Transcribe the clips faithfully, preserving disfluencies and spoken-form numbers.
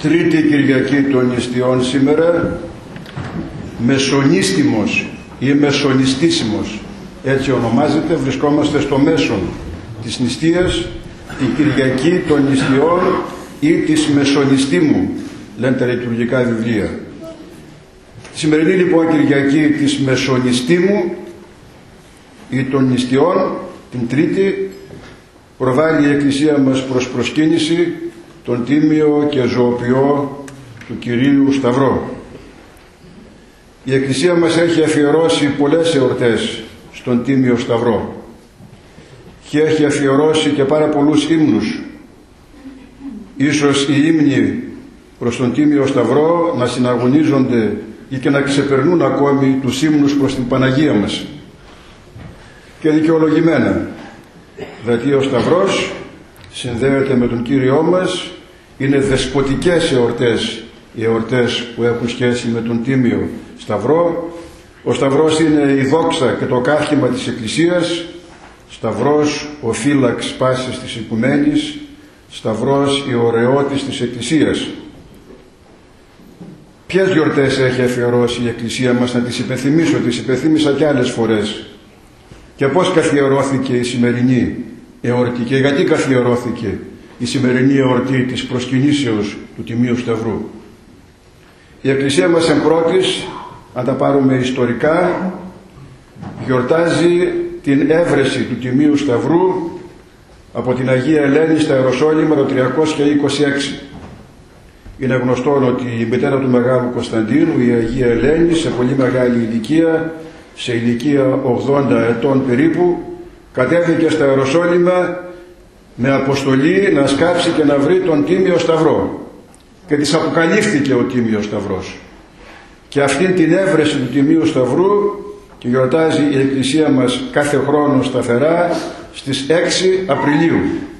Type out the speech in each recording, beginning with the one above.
Τρίτη Κυριακή των Νηστιών σήμερα, μεσονίστημος ή μεσονιστήσιμος, έτσι ονομάζεται, βρισκόμαστε στο μέσον της νηστείας, η Κυριακή των Νηστιών ή της Μεσονιστήμου, λένε τα λειτουργικά βιβλία. Τη σημερινή λοιπόν Κυριακή της Μεσονιστήμου ή των Νηστιών, την Τρίτη, προβάλλει η Εκκλησία μας προς προσκύνηση τον τίμιο και ζωοποιό του Κυρίου Σταυρό. Η Εκκλησία μας έχει αφιερώσει πολλές εορτές στον Τίμιο Σταυρό και έχει αφιερώσει και πάρα πολλούς ύμνους. Ίσως οι ύμνοι προς τον Τίμιο Σταυρό να συναγωνίζονται ή και να ξεπερνούν ακόμη τους ύμνους προς την Παναγία μας. Και δικαιολογημένα, γιατί ο Σταυρός συνδέεται με τον Κύριό μας, είναι δεσποτικές εορτές, οι εορτές που έχουν σχέση με τον Τίμιο Σταυρό. Ο Σταυρός είναι η δόξα και το κάθιμα της Εκκλησίας, Σταυρός ο φύλαξ πάσης της οικουμένης, Σταυρός η ωραιότης της Εκκλησίας. Ποιες γιορτές έχει αφιερώσει η Εκκλησία μας, να τις υπενθυμίσω, τις υπενθύμισα και άλλες φορές. Και πώς καθιερώθηκε η σημερινή εορτή και γιατί καθιερώθηκε η σημερινή εορτή της προσκυνήσεως του Τιμίου Σταυρού. Η Εκκλησία μας εν πρώτης, αν τα πάρουμε ιστορικά, γιορτάζει την έβρεση του Τιμίου Σταυρού από την Αγία Ελένη στα Ιεροσόλυμα το τριακόσια είκοσι έξι. Είναι γνωστό ότι η μητέρα του Μεγάλου Κωνσταντίνου, η Αγία Ελένη, σε πολύ μεγάλη ηλικία, σε ηλικία ογδόντα ετών περίπου, κατέβηκε στα Ιεροσόλυμα με αποστολή να σκάψει και να βρει τον Τίμιο Σταυρό. Και της αποκαλύφθηκε ο Τίμιος Σταυρός. Και αυτήν την έβρεση του Τιμίου Σταυρού τη γιορτάζει η Εκκλησία μας κάθε χρόνο σταθερά στις έξι Απριλίου.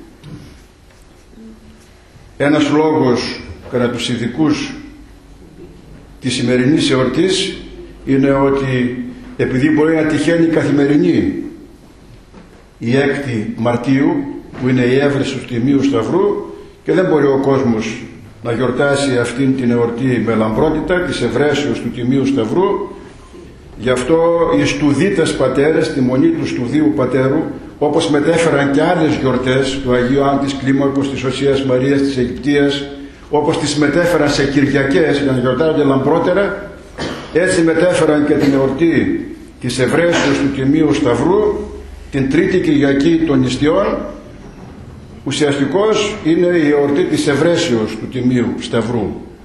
Ένας λόγος κατά τους ειδικούς της σημερινής εορτής είναι ότι επειδή μπορεί να τυχαίνει καθημερινή η έκτη Μαρτίου, που είναι η έβρεση του Τιμίου Σταυρού, και δεν μπορεί ο κόσμος να γιορτάσει αυτήν την εορτή με λαμπρότητα της ευρέσεως του Τιμίου Σταυρού. Γι' αυτό οι στουδίτες πατέρες, τη μονή του στουδίου πατέρου, όπως μετέφεραν και άλλες γιορτές του Αγίου Άντης Κλίμακος, της Οσίας Μαρίας, της Αιγυπτίας, όπως τις μετέφεραν σε Κυριακές για να γιορτάζονται λαμπρότερα, έτσι μετέφεραν και την εορτή της ευρέσεως του Τιμίου Σταυρού, την Τρίτη Κυριακή των Νηστιών. Ουσιαστικώς είναι η εορτή της ευρέσεως του Τιμίου Σταυρού.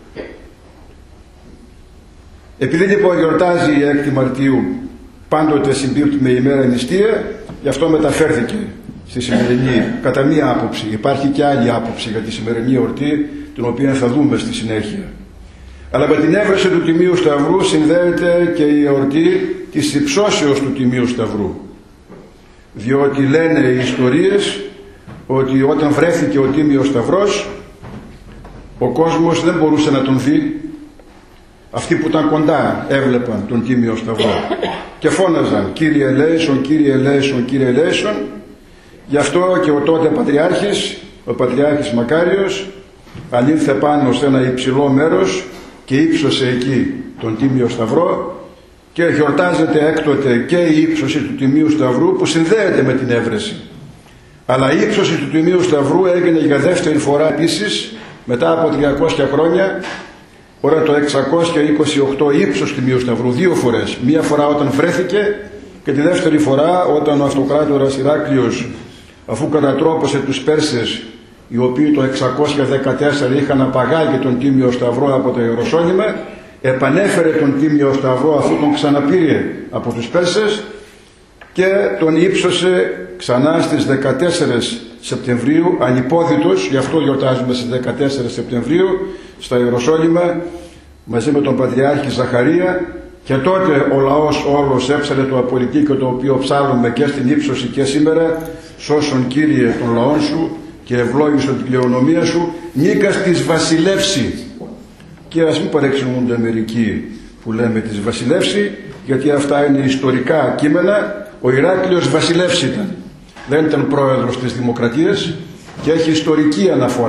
Επειδή λοιπόν γιορτάζει η έκτη Μαρτίου, πάντοτε συμπίπτει με ημέρα νηστεία, γι' αυτό μεταφέρθηκε στη σημερινή, κατά μία άποψη. Υπάρχει και άλλη άποψη για τη σημερινή εορτή, την οποία θα δούμε στη συνέχεια. Αλλά με την έβρεση του Τιμίου Σταυρού συνδέεται και η εορτή της υψώσεως του Τιμίου Σταυρού. Διότι λένε οι ιστορίες ότι όταν βρέθηκε ο Τίμιος Σταυρός, ο κόσμος δεν μπορούσε να τον δει. Αυτοί που ήταν κοντά έβλεπαν τον Τίμιο Σταυρό και φώναζαν «Κύριε ελέησον, Κύριε ελέησον, Κύριε ελέησον». Γι' αυτό και ο τότε Πατριάρχης, ο Πατριάρχης Μακάριος, ανήλθε πάνω σε ένα υψηλό μέρος και ύψωσε εκεί τον Τίμιο Σταυρό, και γιορτάζεται έκτοτε και η ύψωση του Τιμίου Σταυρού που συνδέεται με την έβρεση. Αλλά η ύψωση του Τιμίου Σταυρού έγινε για δεύτερη φορά επίσης μετά από τριακόσια χρόνια, ώρα το εξακόσια είκοσι οκτώ, ύψος του Τιμίου Σταυρού δύο φορές. Μία φορά όταν βρέθηκε και τη δεύτερη φορά όταν ο αυτοκράτορας Ηράκλειος, αφού κατατρόπωσε τους Πέρσες, οι οποίοι το εξακόσια δεκατέσσερα είχαν απαγάγει τον Τίμιο Σταυρό από το Ιεροσόλυμα, επανέφερε τον Τίμιο Σταυρό αφού τον ξαναπήρε από τους Πέρσες και τον ύψωσε ξανά στις δεκατέσσερις Σεπτεμβρίου, ανυπόδητος, γι' αυτό γιορτάζουμε στις δεκατέσσερις Σεπτεμβρίου στα Ιεροσόλυμα μαζί με τον Πατριάρχη Ζαχαρία, και τότε ο λαός όλος έψαλε το απολυτίκιο, το οποίο ψάλλουμε και στην ύψωση και σήμερα: «Σώσον Κύριε τον λαόν σου και ευλόγησον την κληρονομία σου, νίκας της βασιλεύση». Και ας μην παρεξηγούνται μερικοί που λέμε της βασιλεύση, γιατί αυτά είναι ιστορικά κείμενα. Ο Ηράκλειος βασιλεύς ήταν, δεν ήταν πρόεδρος της Δημοκρατίας, και έχει ιστορική αναφορά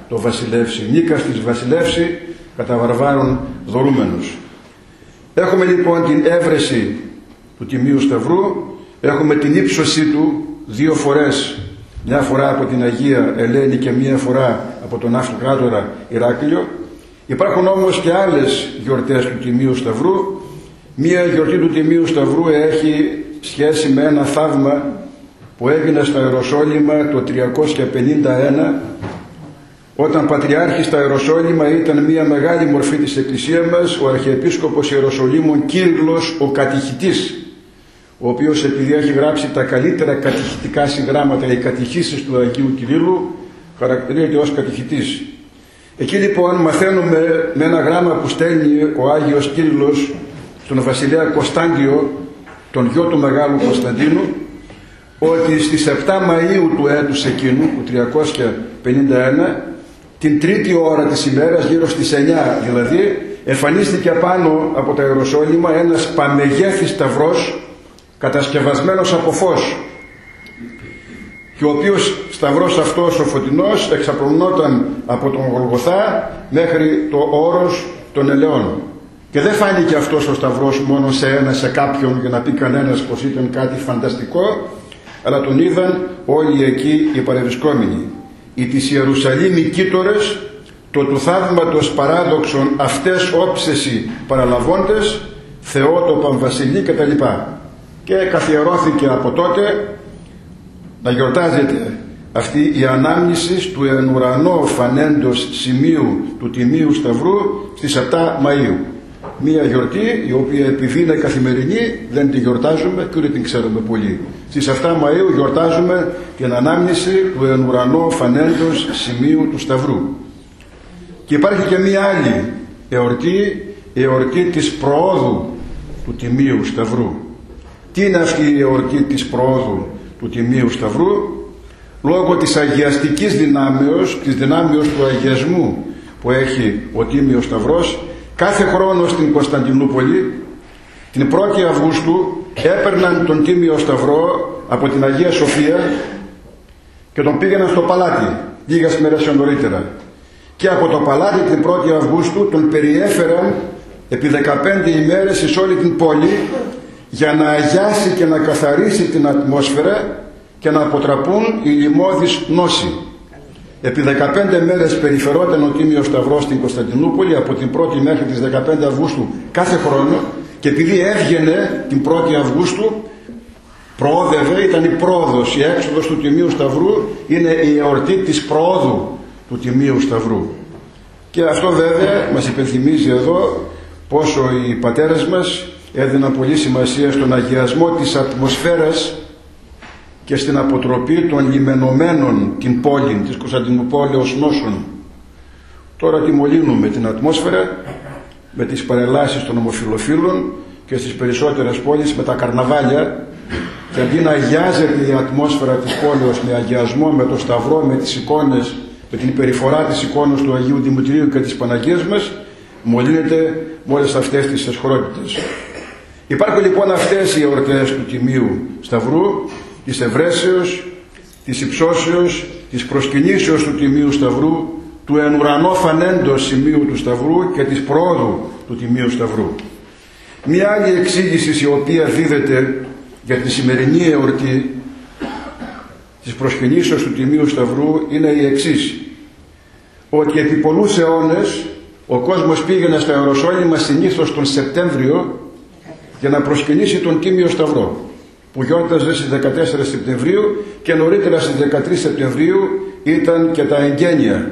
το βασιλεύσει. Νίκας της βασιλεύσει κατά βαρβάρων δωρούμενους. Έχουμε λοιπόν την έβρεση του Τιμίου Σταυρού, έχουμε την ύψωσή του δύο φορές, μια φορά από την Αγία Ελένη και μια φορά από τον Αυτοκράτορα Ηράκλειο. Υπάρχουν όμως και άλλες γιορτές του Τιμίου Σταυρού. Μια γιορτή του Τιμίου Σταυρού έχει σχέση με ένα θαύμα που έγινε στο Ιεροσόλυμα το τριακόσια πενήντα ένα, όταν Πατριάρχης στα Ιεροσόλυμα ήταν μια μεγάλη μορφή της Εκκλησίας μας, ο Αρχιεπίσκοπος Ιεροσολύμων Κύριλλος ο Κατηχητής, ο οποίος επειδή έχει γράψει τα καλύτερα κατηχητικά συγγράμματα, οι κατηχήσεις του Αγίου Κυρίλλου, χαρακτηρίζεται ως κατηχητής. Εκεί λοιπόν μαθαίνουμε με ένα γράμμα που στέλνει ο Άγιος Κύριλλος στον βασιλέα Κωνσταντιο, τον γιο του Μεγάλου Κωνσταντίνου, ότι στις επτά Μαΐου του έτους εκείνου, του τριακόσια πενήντα ένα, την τρίτη ώρα της ημέρας, γύρω στις εννιά δηλαδή, εμφανίστηκε πάνω από τα Ιεροσόλυμα ένας παμεγέθης σταυρός κατασκευασμένος από φως, και ο οποίος σταυρός αυτός ο φωτεινός εξαπλωνόταν από τον Γολγοθά μέχρι το όρος των Ελαιών. Και δεν φάνηκε αυτός ο σταυρός μόνο σε ένα, σε κάποιον, για να πει κανένας πως ήταν κάτι φανταστικό, αλλά τον είδαν όλοι εκεί οι παρευρισκόμενοι. Οι της Ιερουσαλήμ οι κοίτορες, το του θαύματος παράδοξον αυτές όψεση παραλαβώντες, Θεότοπαν Βασιλεί κτλ. Και καθιερώθηκε από τότε να γιορτάζεται αυτή η ανάμνηση του εν ουρανό φανέντος σημείου του Τιμίου Σταυρού στις επτά Μαΐου. Μία γιορτή η οποία επειδή είναι καθημερινή δεν την γιορτάζουμε και ούτε την ξέρουμε πολύ. Στις επτά Μαΐου γιορτάζουμε την ανάμνηση του εν ουρανό φανέντος σημείου του Σταυρού. Και υπάρχει και μία άλλη εορτή, η εορτή της προόδου του Τιμίου Σταυρού. Τι είναι αυτή η εορτή της προόδου του Τιμίου Σταυρού? Λόγω της αγιαστικής δυνάμεως, της δυνάμεως του αγιασμού που έχει ο Τίμιος Σταυρός, κάθε χρόνο στην Κωνσταντινούπολη την πρώτη Αυγούστου έπαιρναν τον Τίμιο Σταυρό από την Αγία Σοφία και τον πήγαιναν στο παλάτι λίγες μέρες νωρίτερα, και από το παλάτι την πρώτη Αυγούστου τον περιέφεραν επί δεκαπέντε ημέρες εις όλη την πόλη για να αγιάσει και να καθαρίσει την ατμόσφαιρα και να αποτραπούν οι λοιμώδεις νόσοι. Επί δεκαπέντε μέρες περιφερόταν ο Τίμιος Σταυρός στην Κωνσταντινούπολη από την πρώτη μέχρι τις δεκαπέντε Αυγούστου κάθε χρόνο, και επειδή έβγαινε την πρώτη Αυγούστου προόδευε, ήταν η πρόοδος, η έξοδος του Τιμίου Σταυρού είναι η εορτή της προόδου του Τιμίου Σταυρού. Και αυτό βέβαια μας υπενθυμίζει εδώ πόσο οι πατέρες μας έδιναν πολύ σημασία στον αγιασμό της ατμοσφαίρας και στην αποτροπή των λιμενωμένων την πόλη της Κωνσταντινούπολης νόσων. Τώρα τιμωρούμε την ατμόσφαιρα με τις παρελάσεις των ομοφυλοφίλων και στις περισσότερες πόλεις με τα καρναβάλια, και αντί να αγιάζεται η ατμόσφαιρα της πόλης με αγιασμό, με το Σταυρό, με τις εικόνες, με την περιφορά της εικόνας του Αγίου Δημητρίου και της Παναγίας μας, μολύνεται με όλες αυτές τις αισχρότητες. Υπάρχουν λοιπόν αυτές οι εορτές του Τιμίου Σταυρού, της ευρέσεως, της υψώσεως, της προσκυνήσεως του Τιμίου Σταυρού, του εν ουρανό φανέντος σημείου του Σταυρού και της προόδου του Τιμίου Σταυρού. Μία άλλη εξήγηση η οποία δίδεται για τη σημερινή εορτή της προσκυνήσεως του Τιμίου Σταυρού είναι η εξής: ότι επί πολλούς αιώνες ο κόσμος πήγαινε στα Ιεροσόλυμα συνήθως τον Σεπτέμβριο για να προσκυνήσει τον Τίμιο Σταυρό, που γιόρταζε στις δεκατέσσερις Σεπτεμβρίου, και νωρίτερα στις δεκατρείς Σεπτεμβρίου ήταν και τα εγγένεια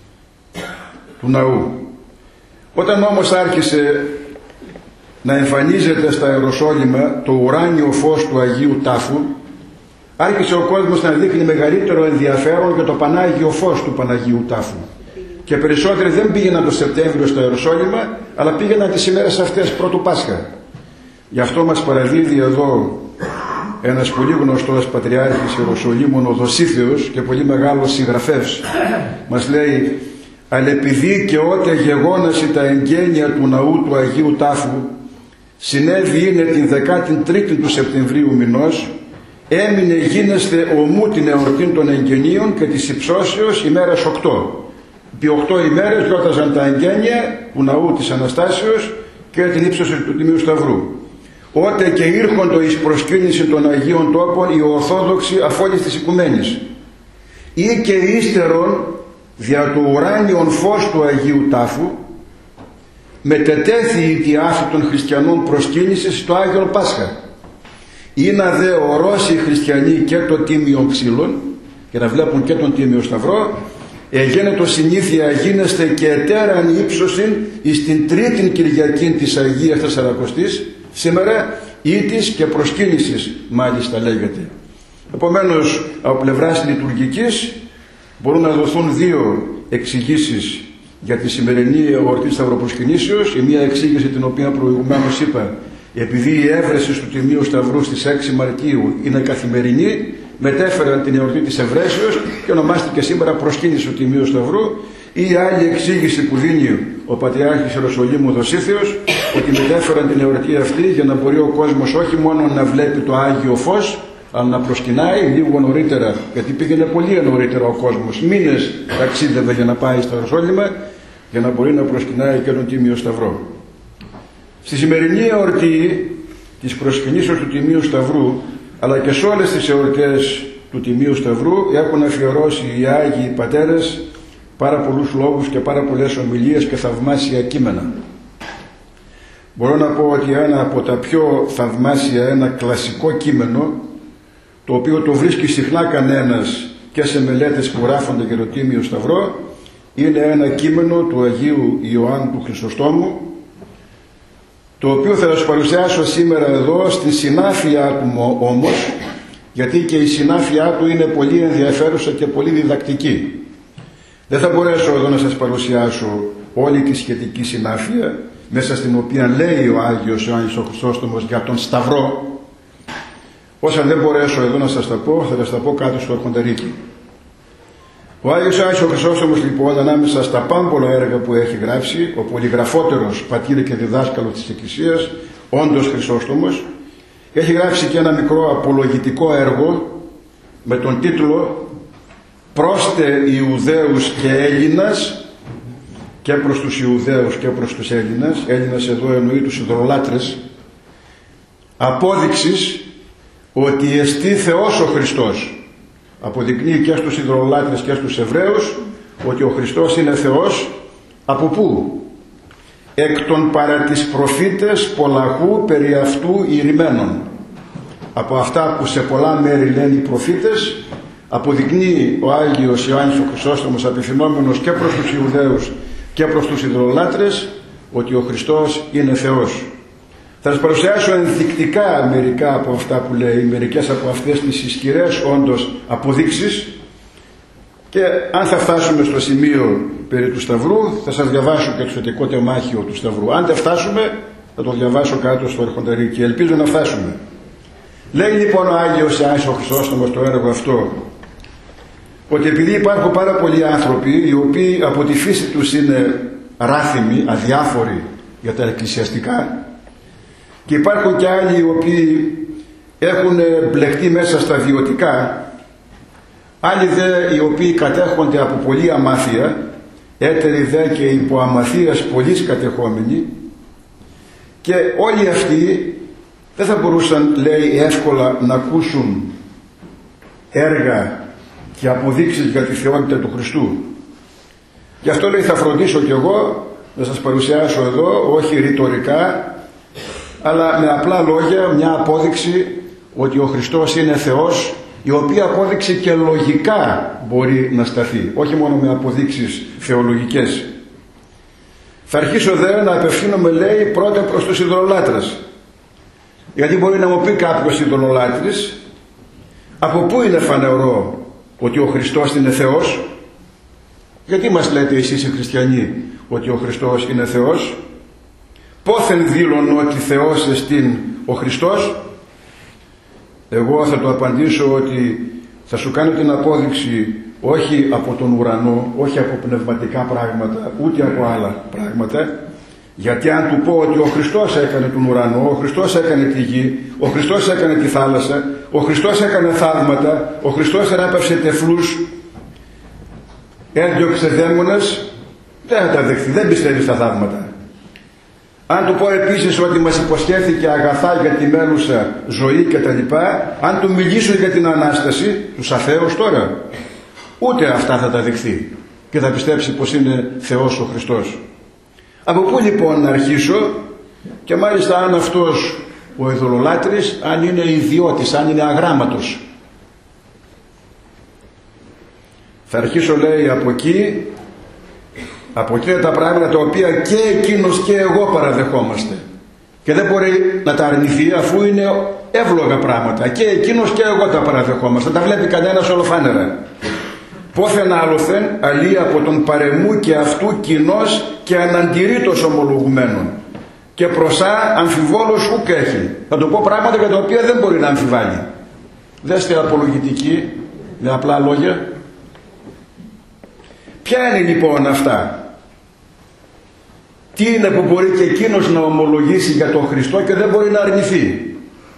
του ναού. Όταν όμως άρχισε να εμφανίζεται στα Ιεροσόλυμα το ουράνιο φως του Αγίου Τάφου, άρχισε ο κόσμος να δείχνει μεγαλύτερο ενδιαφέρον για το Πανάγιο φως του Παναγίου Τάφου. Και περισσότεροι δεν πήγαιναν το Σεπτέμβριο στο Ιεροσόλυμα, αλλά πήγαιναν τις ημέρες αυτές πρώτου Πάσχα. Γι' αυτό μας παραδίδει εδώ ένας πολύ γνωστός Πατριάρχης Ιεροσολύμων, ο Δοσίθεος, και πολύ μεγάλος συγγραφεύς. Μας λέει: «Αλλά επειδή και ότε γεγόναση τα εγγένεια του ναού του Αγίου Τάφου συνέβη είναι την δεκατρίτη του Σεπτεμβρίου μηνός, έμεινε γίνεστε ομού την εορτή των εγγενείων και της υψώσεως ημέρας οκτώ. επί οκτώ ημέρες γιόρταζαν τα εγγένεια του ναού της Αναστάσεως και την ύψωση του Τιμίου Σταυρού. Ότε και ήρχοντο εις προσκύνηση των Αγίων Τόπων οι Ορθόδοξοι αφ' όλης της οικουμένης. Ή και ύστερον δια του ουράνιον φως του Αγίου Τάφου μετετέθη η τιάφη των χριστιανών προσκύνησης στο Άγιον Πάσχα. Ή να δε ορώσει οι χριστιανοί και το τίμιο ξύλων και να βλέπουν και τον Τίμιο Σταυρό, εγένετο συνήθεια γίνεστε και ετέραν ύψωσιν εις την τρίτην Κυριακήν της Αγίας Τεσσαρακοστής σήμερα ήτης και προσκύνησης μάλιστα λέγεται. Επομένως από πλευράς λειτουργικής μπορούν να δοθούν δύο εξηγήσεις για τη σημερινή εορτή της Σταυροπροσκυνήσεως. Η μία εξήγηση την οποία προηγουμένως είπα, επειδή η έβρεση του Τιμίου Σταυρού στις έξι Μαρτίου είναι καθημερινή, μετέφεραν την εορτή της Ευρέσεως και ονομάστηκε σήμερα προσκύνηση του Τιμίου Σταυρού. Ή άλλη εξήγηση που δίνει ο Πατριάρχης Ιεροσολύμου Δοσίθεως, ότι μετέφεραν την εορτή αυτή για να μπορεί ο κόσμος όχι μόνο να βλέπει το Άγιο Φως, αλλά να προσκυνάει λίγο νωρίτερα, γιατί πήγαινε πολύ νωρίτερα ο κόσμος, μήνες ταξίδευε για να πάει στο Ιεροσόλυμα, για να μπορεί να προσκυνάει και τον Τίμιο Σταυρό. Στη σημερινή εορτή της προσκυνήσεως του Τιμίου Σταυρού, αλλά και σε όλες τις εορτές του Τιμίου Σταυρού, έχουν αφιερώσει οι Άγιοι Πατέρες πάρα πολλούς λόγους και πάρα πολλές ομιλίες και θαυμάσια κείμενα. Μπορώ να πω ότι ένα από τα πιο θαυμάσια, ένα κλασικό κείμενο, το οποίο το βρίσκει συχνά κανένας και σε μελέτες που γράφονται για το Τίμιο Σταυρό, είναι ένα κείμενο του Αγίου Ιωάννου του Χρυσοστόμου, το οποίο θα σας παρουσιάσω σήμερα εδώ στην συνάφειά του όμως, γιατί και η συνάφειά του είναι πολύ ενδιαφέρουσα και πολύ διδακτική. Δεν θα μπορέσω εδώ να σας παρουσιάσω όλη τη σχετική συνάφεια, μέσα στην οποία λέει ο Άγιος Ιωάννης ο Χρυσόστομος για τον Σταυρό. Όσα δεν μπορέσω εδώ να σας τα πω, θα σας τα πω κάτω στο αρχονταρίκι. Ο Άγιος Ιωάννης ο Χρυσόστομος λοιπόν, ανάμεσα στα πάμπολα έργα που έχει γράψει, ο πολυγραφότερος πατήρ και διδάσκαλος της Εκκλησίας, όντως Χρυσόστομος, έχει γράψει και ένα μικρό απολογητικό έργο με τον τίτλο «Πρόστε Ιουδαίους και Έλληνας», και προς τους Ιουδαίους και προς τους Έλληνας, Έλληνας εδώ εννοεί τους ιδωλολάτρες, απόδειξης ότι εστί Θεός ο Χριστός. Αποδεικνύει και στους ιδωλολάτρες και στους Εβραίους ότι ο Χριστός είναι Θεός. Από πού? Εκ των παρά τις προφήτες πολλαχού περί αυτού ηρημένων. Από αυτά που σε πολλά μέρη λένε οι προφήτες, αποδεικνύει ο Άγιος Ιωάννης ο Χρυσόστομος, απευθυνόμενος και προς τους Ιουδαίους και προς τους ιδωλολάτρες, ότι ο Χριστός είναι Θεός. Θα σας παρουσιάσω ενδεικτικά μερικά από αυτά που λέει, μερικές από αυτές τις ισχυρές όντως αποδείξεις, και αν θα φτάσουμε στο σημείο περί του Σταυρού θα σας διαβάσω και το σχετικό τεμάχιο του Σταυρού. Αν δεν φτάσουμε θα το διαβάσω κάτω στο αρχονταρίκι, ελπίζω να φτάσουμε. Λέει λοιπόν ο Άγιος Ιωάννης ο Χρυσόστομος το έργο αυτό, ότι επειδή υπάρχουν πάρα πολλοί άνθρωποι οι οποίοι από τη φύση τους είναι ράθυμοι, αδιάφοροι για τα εκκλησιαστικά, και υπάρχουν και άλλοι οι οποίοι έχουν μπλεχτεί μέσα στα βιωτικά, άλλοι δε οι οποίοι κατέχονται από πολλή αμάθεια, έτεροι δε και υπό αμαθίας πολλής κατεχόμενοι, και όλοι αυτοί δεν θα μπορούσαν, λέει, εύκολα να ακούσουν έργα και αποδείξεις για τη θεότητα του Χριστού. Γι' αυτό, λέει, θα φροντίσω κι εγώ να σας παρουσιάσω εδώ, όχι ρητορικά, αλλά με απλά λόγια, μια απόδειξη ότι ο Χριστός είναι Θεός, η οποία απόδειξη και λογικά μπορεί να σταθεί, όχι μόνο με αποδείξεις θεολογικές. Θα αρχίσω δε να απευθύνομαι, λέει, πρώτα προς τους ιδωλολάτρες, γιατί μπορεί να μου πει κάποιος ιδωλολάτρης, από πού είναι φανερό ότι ο Χριστός είναι Θεός? Γιατί μας λέτε εσείς οι χριστιανοί ότι ο Χριστός είναι Θεός? Πόθεν δήλωνε ότι Θεός εστίν ο Χριστός? Εγώ θα το απαντήσω ότι θα σου κάνω την απόδειξη όχι από τον ουρανό, όχι από πνευματικά πράγματα, ούτε από άλλα πράγματα, γιατί αν του πω ότι ο Χριστός έκανε τον ουρανό, ο Χριστός έκανε τη γη, ο Χριστός έκανε τη θάλασσα, ο Χριστός έκανε θαύματα, ο Χριστός θεράπευσε τεφλούς, έδιωξε δαίμονες, δεν θα τα δεχθεί, δεν πιστεύει στα θαύματα. Αν του πω επίσης ότι μας υποσχέθηκε αγαθά για τη μένουσα ζωή και τα λοιπά, αν του μιλήσω για την Ανάσταση, τους αθέους τώρα, ούτε αυτά θα τα δεχθεί και θα πιστέψει πως είναι Θεός ο Χριστός. Από πού λοιπόν να αρχίσω, και μάλιστα αν αυτός ο ειδωλολάτρης, αν είναι ιδιώτης, αν είναι αγράμματος. Θα αρχίσω, λέει, από εκεί, από εκείνα τα πράγματα τα οποία και εκείνος και εγώ παραδεχόμαστε. Και δεν μπορεί να τα αρνηθεί, αφού είναι εύλογα πράγματα. Και εκείνος και εγώ τα παραδεχόμαστε. Τα βλέπει κανένας ολοφάνερα. Πόθεν άλλοθεν αλή από τον παρεμού και αυτού κοινός και αναντηρήτως ομολογουμένων. Και προσά αμφιβόλος ουκ έχει. Θα του πω πράγματα για τα οποία δεν μπορεί να αμφιβάλλει. Δέστε απολογητική, με απλά λόγια. Ποια είναι λοιπόν αυτά? Τι είναι που μπορεί και εκείνος να ομολογήσει για τον Χριστό και δεν μπορεί να αρνηθεί?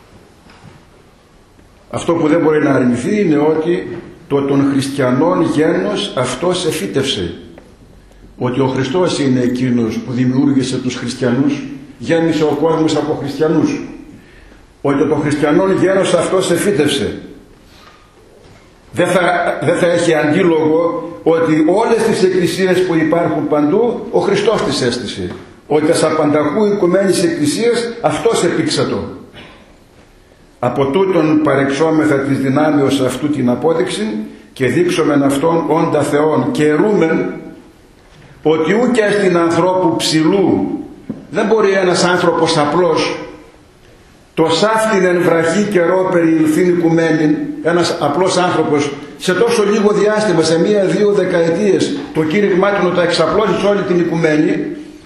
Αυτό που δεν μπορεί να αρνηθεί είναι ότι το των χριστιανών γένος αυτός εφύτευσε. Ότι ο Χριστός είναι εκείνος που δημιούργησε τους χριστιανούς, γέννησε ο κόσμος από χριστιανούς. Ότι το χριστιανών γένος αυτός εφύτευσε. Δεν θα, δεν θα έχει αντίλογο ότι όλες τις εκκλησίες που υπάρχουν παντού ο Χριστός τις έστησε. Ότι τα απανταχού οικουμένης εκκλησίας αυτός επίξατο. Από τούτον παρεξόμεθα της δυνάμεως αυτού την απόδειξη και δείξομεν αυτόν όντα Θεόν και ερούμεν ότι ούτε στην ανθρώπου ψηλού δεν μπορεί ένας άνθρωπος απλός το σάφτην εν βραχή καιρό περιηλθήν οικουμένην, ένας απλός άνθρωπος σε τόσο λίγο διάστημα, σε μία-δύο δεκαετίες, το κήρυγμά του να τα εξαπλώσει σε όλη την οικουμένη,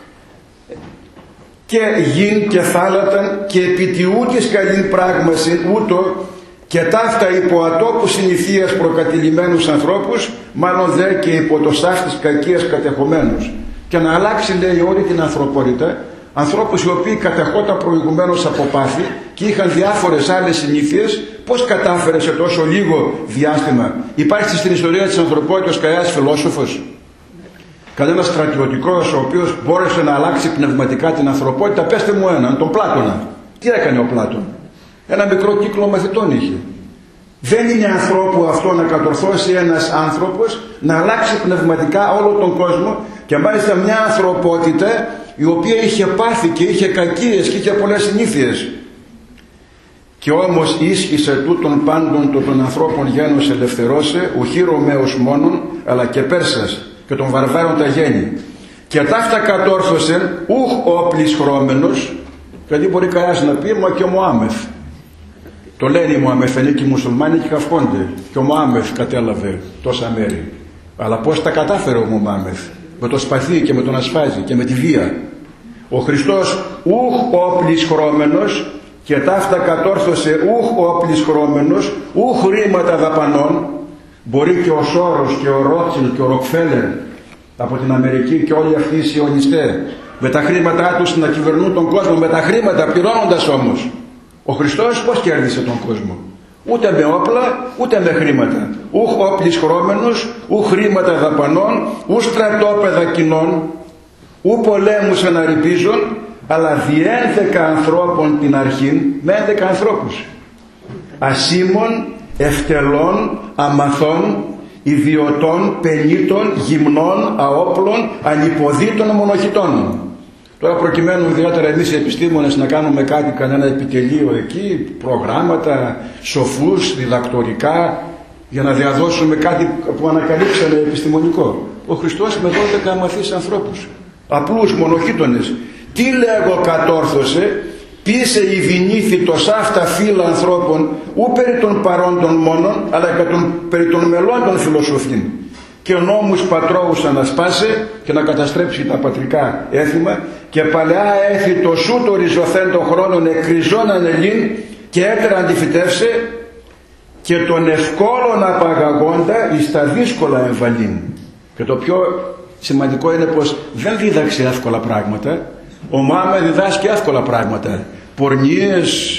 και γιν και θάλαταν και επιτιούτης καλήν πράγμαση ούτω και ταύτα υπό ατόπου συνηθείας προκατηλημένους ανθρώπους, μάλλον δε και υπό το σάφτης κακίας κατεχομένους. Και να αλλάξει, λέει, όλη την ανθρωπότητα, ανθρώπους οι οποίοι κατεχόταν προηγουμένως από πάθη και είχαν διάφορες άλλες συνήθειες. Πώς κατάφερε σε τόσο λίγο διάστημα? Υπάρχει στην ιστορία της ανθρωπότητας κανένας φιλόσοφος, κανένας στρατιωτικός ο οποίος μπόρεσε να αλλάξει πνευματικά την ανθρωπότητα? Πέστε μου έναν, τον Πλάτωνα. Τι έκανε ο Πλάτων? Ένα μικρό κύκλο μαθητών είχε. Δεν είναι ανθρώπου αυτό να κατορθώσει ένας άνθρωπος να αλλάξει πνευματικά όλο τον κόσμο, και μάλιστα μια ανθρωπότητα η οποία είχε πάθει και είχε κακίες και είχε πολλές συνήθειες. Και όμως ίσχυσε τούτον πάντων το των ανθρώπων γένος ελευθερώσε, ουχή Ρωμαίος μόνον, αλλά και Πέρσας και των βαρβάρων τα γέννη. Και ταύτα κατόρθωσεν ουχ όπλης χρώμενος, γιατί μπορεί κανένας να πει, μα και ο Μωάμεθ. Το λένε οι Μωαμεθανοί και οι μουσουλμάνοι και καυκόνται. Και ο Μωάμεθ κατέλαβε τόσα μέρη. Αλλά πώς τα κατάφερε ο Μωάμεθ? Με το σπαθί και με τον ασφάζι και με τη βία. Ο Χριστός ουχ όπλης χρώμενος και ταύτα κατόρθωσε ουχ όπλης χρώμενος, ουχ ρήματα δαπανών. Μπορεί και ο Σόρος και ο Ρότσιλ και ο Ροκφέλερ από την Αμερική και όλοι αυτοί οι σιωνιστές με τα χρήματά τους να κυβερνούν τον κόσμο, με τα χρήματα, πληρώνοντας όμως. Ο Χριστός πώς κέρδισε τον κόσμο? Ούτε με όπλα, ούτε με χρήματα. Ουχ όπλης χρώμενος, ουχ χρήματα δαπανών, ου στρατόπεδα κοινών, ου πολέμους αναρρυπίζων, αλλά διένδεκα ανθρώπων την αρχήν, με ένδεκα ανθρώπους. Ασήμων, ευτελών, αμαθών, ιδιωτών, πενήτων, γυμνών, αόπλων, ανυποδίτων, μονοχητών. Τώρα προκειμένου ιδιαίτερα εμείς οι επιστήμονες να κάνουμε κάτι, κανένα επιτελείο εκεί, προγράμματα, σοφούς, διδακτορικά, για να διαδώσουμε κάτι που ανακαλύψαμε επιστημονικό. Ο Χριστός με δώδεκα μαθείς ανθρώπους, απλούς μονοχήτονες. Τι λέγω κατόρθωσε? Πείσε η δινήθη τος αυτά φύλλα ανθρώπων, ου περί των παρόντων μόνον, αλλά και των, περί των μελών των φιλοσοφήν. Και νόμους πατρώους ανασπάσε και να καταστρέψει τα πατρικά έθιμα, και παλαιά έθι το σου το ριζωθέν των χρόνων εκκριζών ανελήν και έτερα αντιφυτεύσε, και τον ευκόλων απαγαγόντα εις τα δύσκολα εμβαλήν. Και το πιο σημαντικό είναι πως δεν δίδαξε εύκολα πράγματα. Ο Μάμε διδάσκει εύκολα πράγματα. Πορνίες,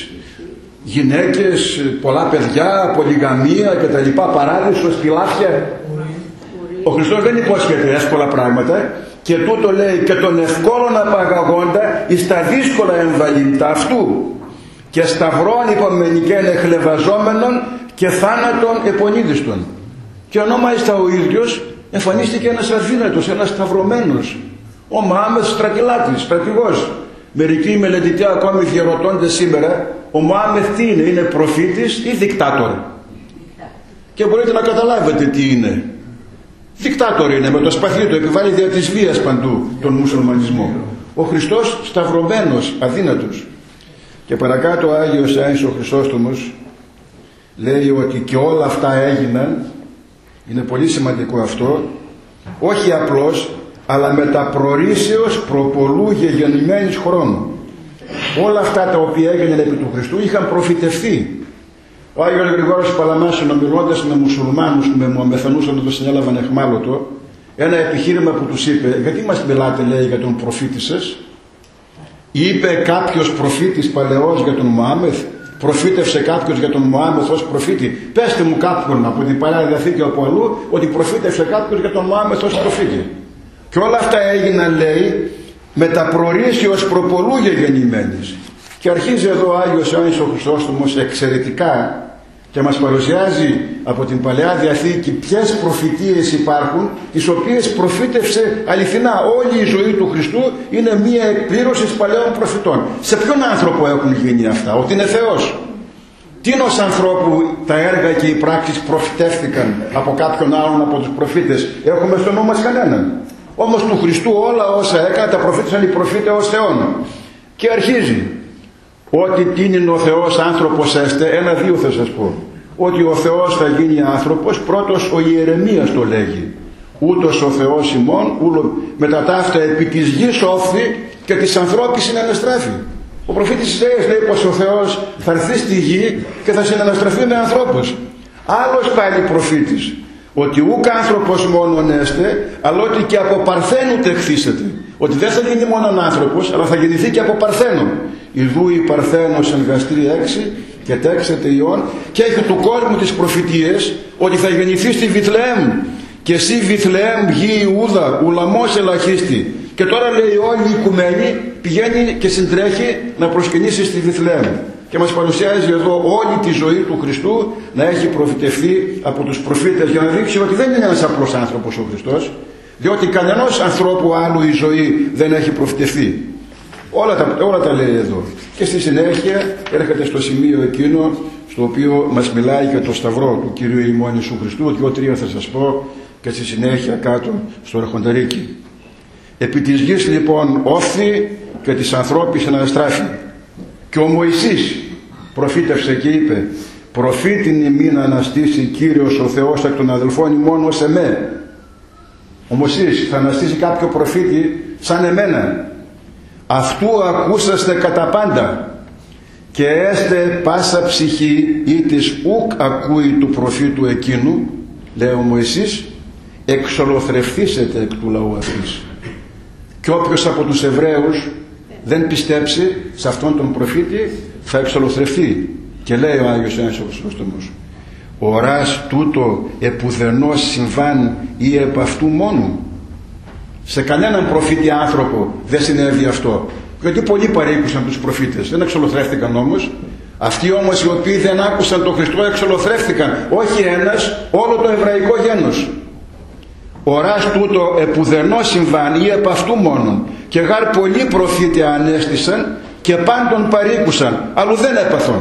γυναίκες, πολλά παιδιά, πολυγαμία κτλ. Παράδεισο, σπηλάφια. ο Χριστός δεν υπόσχεται εύκολα πράγματα, και τούτο λέει και τον ευκόλων απαγαγόντα εις τα δύσκολα εμβαλύντα αυτού, και σταυρών υπομενικέν εχλεβαζόμενων και θάνατον επονίδιστον. Και ονόμαζε ο ίδιος εμφανίστηκε ένας αδύνατος, ένας σταυρωμένος, ο Μωάμεθ στρατηλάτης, στρατηγός. Μερικοί μελετητοί ακόμη διαρωτώνται σήμερα, ο Μωάμεθ τι είναι, είναι προφήτης ή δικτάτορ? Και μπορείτε να καταλάβετε τι είναι. Δικτάτορ είναι, με το σπαθί του επιβάλλει δια της βίας παντού τον μουσουλμανισμό. Ο Χριστός σταυρωμένος, αδύνατος. Και παρακάτω ο Άγιος Ιωάννης ο Χρυσόστομος λέει ότι και όλα αυτά έγιναν, είναι πολύ σημαντικό αυτό, όχι απλώς, αλλά με τα προρήσεως προπολού γεγεννημένης χρόνου. Όλα αυτά τα οποία έγιναν επί του Χριστού είχαν προφητευθεί. Ο Άγιος Γρηγόρος Παλαμάς, συνομιλώντας με μουσουλμάνους, με μουαμεθανούς, όταν το συνέλαβαν εχμάλωτο, ένα επιχείρημα που τους είπε, γιατί μας μιλάτε, λέει, για τον προφήτη σας? Είπε κάποιος προφήτης παλαιός για τον Μωάμεθ? Προφήτευσε κάποιος για τον Μωάμεθ ως προφήτη? Πέστε μου κάποιον από την Παλαιά Διαθήκη από αλλού ότι προφήτευσε κάποιος για τον Μωάμεθ ως προφήτη. Και όλα αυτά έγιναν, λέει, με τα προρήσεως προπολού γεγεννημένης. Και αρχίζει εδώ ο Άγιος Ιωάννης ο Χρυσόστομος εξαιρετικά και μας παρουσιάζει από την Παλαιά Διαθήκη ποιες προφητείες υπάρχουν, τις οποίες προφήτευσε αληθινά. Όλη η ζωή του Χριστού είναι μία εκπλήρωση παλαιών προφητών. Σε ποιον άνθρωπο έχουν γίνει αυτά? Ότι είναι Θεός. Τίνος ανθρώπου τα έργα και οι πράξεις προφητεύτηκαν από κάποιον άλλον από τους προφήτες? Έχουμε στο νου μας κανέναν. Όμως του Χριστού όλα όσα έκανε τα προφήτησαν οι προφήτες ως Θεόν. Και αρχίζει ότι τίνει ο Θεός άνθρωπος έστε, ένα-δύο θα σας πω. Ότι ο Θεός θα γίνει άνθρωπος, πρώτος ο Ιερεμίας το λέγει. Ούτως ο Θεός ημών, ούλο, μετά ταύτα επί της γης όφθη και της ανθρώπης συναναστράφει. Ο προφήτης Ισαΐας λέει πως ο Θεός θα έρθει στη γη και θα συναναστραφεί με ανθρώπους. Άλλος πάλι προφήτης, ότι ούκ άνθρωπος μόνον έστε, αλλά ότι και από παρθένου τεχθήσετε. Ότι δεν θα γίνει μόνον άνθρωπος, αλλά θα γεννηθεί και από παρθένο. Ιδού η παρθένος εν γαστρή έξι και τέξετε ιών, και έχει του κόσμου τις προφητείες ότι θα γεννηθεί στη Βιθλεέμ. Και εσύ Βιθλεέμ γη Ιούδα, ουλαμός ελαχίστη. Και τώρα λέει όλη η οικουμένη πηγαίνει και συντρέχει να προσκυνήσει στη Βιθλεέμ. Και μας παρουσιάζει εδώ όλη τη ζωή του Χριστού να έχει προφητευτεί από τους προφήτες, για να δείξει ότι δεν είναι ένας απλός άνθρωπος ο Χριστός, διότι κανενός ανθρώπου άλλου η ζωή δεν έχει προφητευτεί. Όλα τα, όλα τα λέει εδώ. Και στη συνέχεια έρχεται στο σημείο εκείνο στο οποίο μας μιλάει για το σταυρό του Κυρίου ημών Ιησού Χριστού. Δυο τρία θα σας πω και στη συνέχεια κάτω στο Αρχονταρίκι. Επί της γης λοιπόν όφθη και της ανθρώπης αναστράφη. Και ο Μωυσής προφήτευσε και είπε, προφήτην ημίν αναστήσει Κύριος ο Θεός εκ των αδελφών ημών ως εμέ. Ο Μωυσής θα αναστήσει κάποιο προφήτη σαν εμένα. Αυτού ακούσαστε κατά πάντα και έστε πάσα ψυχή ή της ουκ ακούει του προφήτου εκείνου, λέει ο Μωυσής, εξολοθρευθήσετε εκ του λαού αυτής. Και όποιος από τους Εβραίους δεν πιστέψει σε αυτόν τον προφήτη θα εξολοθρευτεί. Και λέει ο Άγιος Ιωάννης ο Χρυσόστομος, οράς τούτο επουδενός συμβάν ή επ' αυτού μόνο. Σε κανέναν προφήτη άνθρωπο δεν συνέβη αυτό. Γιατί πολλοί παρήκουσαν τους προφήτες, δεν εξολοθρεύτηκαν όμως. Αυτοί όμως οι οποίοι δεν άκουσαν τον Χριστό εξολοθρεύτηκαν. Όχι ένας, όλο το εβραϊκό γένος. Οράς τούτο επουδενός συμβάν ή επ' αυτού μόνον. Και γάρ πολλοί προφήτε ανέστησαν και πάντων παρήκουσαν, αλλού δεν έπαθον.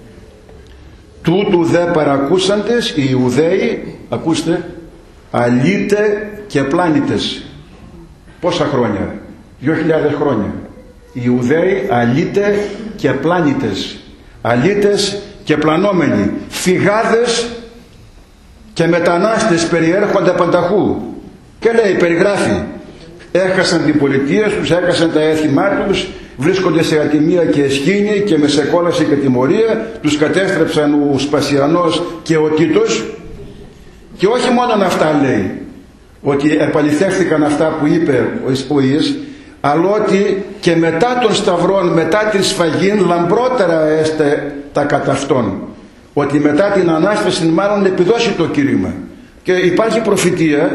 Τούτου δε παρακούσαντες οι Ιουδαίοι, ακούστε, αλήτε και πλάνητες. Πόσα χρόνια? Δύο χιλιάδες χρόνια. Οι Ιουδαίοι αλήτε και πλάνητες. Αλήτες και πλανόμενοι. Φυγάδες και μετανάστες περιέρχονται πανταχού. Και λέει, περιγράφει, έχασαν την πολιτεία τους, έχασαν τα έθιμά τους, βρίσκονται σε ατιμία και εσχήνη και με σε κόλαση και τιμωρία, τους κατέστρεψαν ο Σπασιανός και ο Τίτος. Και όχι μόνον αυτά λέει, ότι επαληθεύτηκαν αυτά που είπε ο Ιης, αλλά ότι και μετά των σταυρών, μετά την σφαγήν, λαμπρότερα έστε τα κατά αυτόν. Ότι μετά την Ανάσταση μάλλον επιδώσει το κήρυγμα. Και υπάρχει προφητεία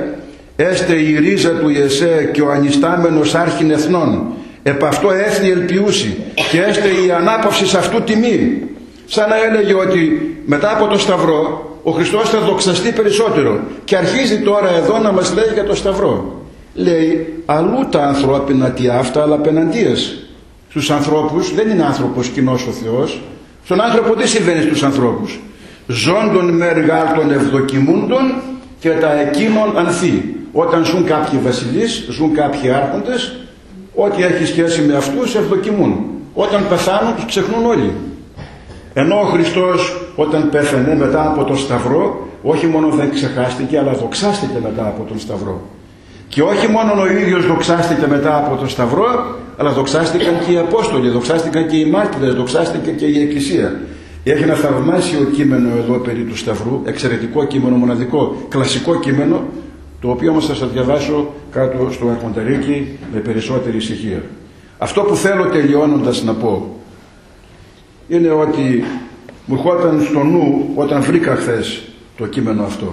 έστε η ρίζα του Ιεσέ και ο ανιστάμενος άρχιν εθνών, επ' αυτό έθνη ελπιούσι, και έστε η ανάπαυση σε αυτού τιμή. Σαν να έλεγε ότι μετά από το Σταυρό ο Χριστός θα δοξαστεί περισσότερο, και αρχίζει τώρα εδώ να μας λέει για το Σταυρό. Λέει αλλού τα ανθρώπινα τι αυτά, αλλά απέναντίας στους ανθρώπους. Δεν είναι άνθρωπος κοινός ο Θεός. Στον άνθρωπο τι συμβαίνει στους ανθρώπους? Ζώντων μεργάλ των ευδοκιμούντων και τα εκείνων ανθεί. Όταν ζουν κάποιοι βασιλείς, ζουν κάποιοι άρχοντες, ό,τι έχει σχέση με αυτούς ευδοκιμούν. Όταν πεθάνουν τους ξεχνούν όλοι. Ενώ ο Χριστός όταν πέθανε μετά από τον Σταυρό, όχι μόνο δεν ξεχάστηκε, αλλά δοξάστηκε μετά από τον Σταυρό. Και όχι μόνο ο ίδιος δοξάστηκε μετά από τον Σταυρό, αλλά δοξάστηκαν και οι Απόστολοι, δοξάστηκαν και οι μάρτυρες, δοξάστηκε και η Εκκλησία. Έχει ένα θαυμάσιο κείμενο εδώ περί του Σταυρού, εξαιρετικό κείμενο, μοναδικό, κλασικό κείμενο, το οποίο όμως θα σας διαβάσω κάτω στο αρχονταρίκι με περισσότερη ησυχία. Αυτό που θέλω τελειώνοντας να πω είναι ότι μου ερχόταν στο νου όταν βρήκα χθες το κείμενο αυτό,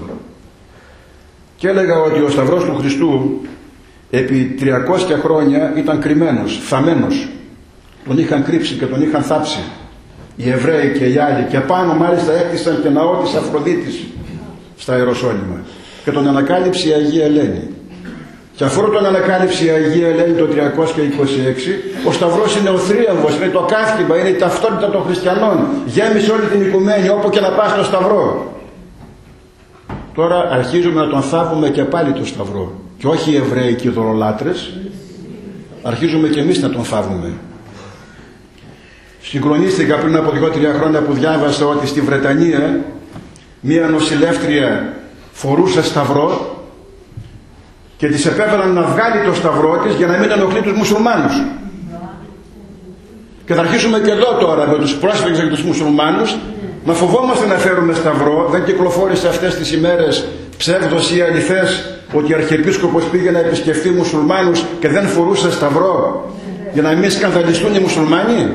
και έλεγα ότι ο Σταυρός του Χριστού επί τριακόσια χρόνια ήταν κρυμμένος, θαμμένος. Τον είχαν κρύψει και τον είχαν θάψει οι Εβραίοι και οι άλλοι, και πάνω μάλιστα έκτισαν και ναό της Αφροδίτης στα Ιεροσόλυμα, και τον ανακάλυψε η Αγία Ελένη. Και αφού τον ανακάλυψε η Αγία Ελένη το τριακόσια είκοσι έξι, ο Σταυρός είναι ο θρίαμβος, είναι το καύχημα, είναι η ταυτότητα των χριστιανών. Γέμισε όλη την οικουμένη, όπου και να πας στο Σταυρό. Τώρα αρχίζουμε να τον θάβουμε και πάλι το Σταυρό. Και όχι οι Εβραίοι και οι δωρολάτρες, αρχίζουμε και εμείς να τον θάβουμε. Συγκλονίστηκα πριν από δύο τρία χρόνια που διάβασα ότι στη Βρετανία μία νοσηλεύτρια φορούσε σταυρό και της επέβαλαν να βγάλει το σταυρό της για να μην ενοχλεί τους μουσουλμάνους. Και θα αρχίσουμε και εδώ τώρα με τους πρόσφυγες και τους μουσουλμάνους να φοβόμαστε να φέρουμε σταυρό. Δεν κυκλοφόρησε αυτές τις ημέρες ψεύδος ή αληθές ότι ο Αρχιεπίσκοπος πήγε να επισκεφτεί μουσουλμάνους και δεν φορούσε σταυρό για να μην σκανδαλιστούν οι μουσουλμάνοι?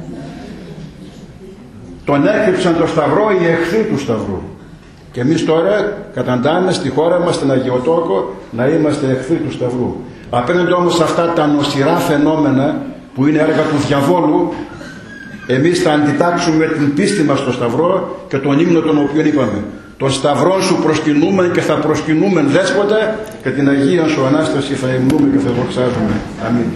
Τον έκρυψαν το σταυρό οι εχθροί του σταυρού. Και εμείς τώρα καταντάμε στη χώρα μας, στην Αγιοτόκο, να είμαστε εχθροί του σταυρού. Απέναντι όμως σε αυτά τα νοσηρά φαινόμενα που είναι έργα του διαβόλου, εμείς θα αντιτάξουμε την πίστη μας στο σταυρό και τον ύμνο τον οποίο είπαμε. Τον σταυρό σου προσκυνούμε και θα προσκυνούμε δέσποτα, και την Αγία σου Ανάσταση θα υμνούμε και θα δοξάζουμε. Αμήν.